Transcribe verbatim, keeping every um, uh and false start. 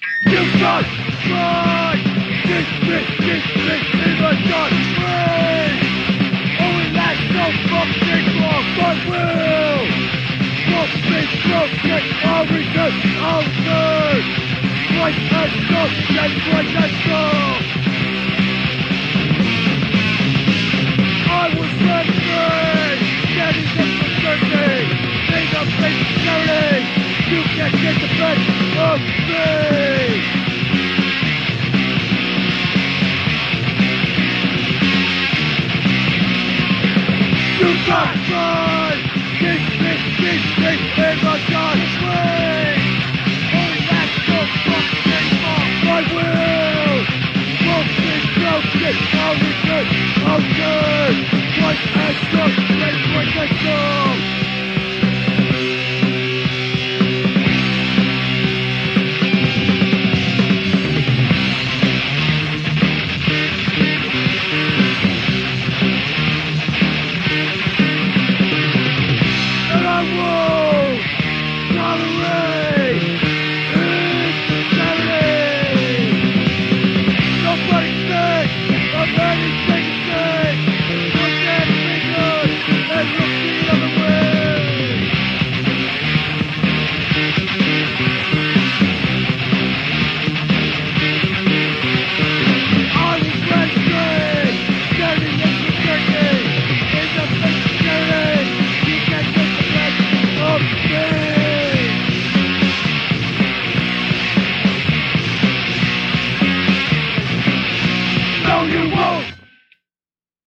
You got try. This bitch, this bitch in the dark train. Only lasts so fucking long, but will. Won't be broken, I'll return, I'll turn. Right and go, yes, right and go. I was ready, standing up for thirty. Made up, face dirty. You can't get the best of me.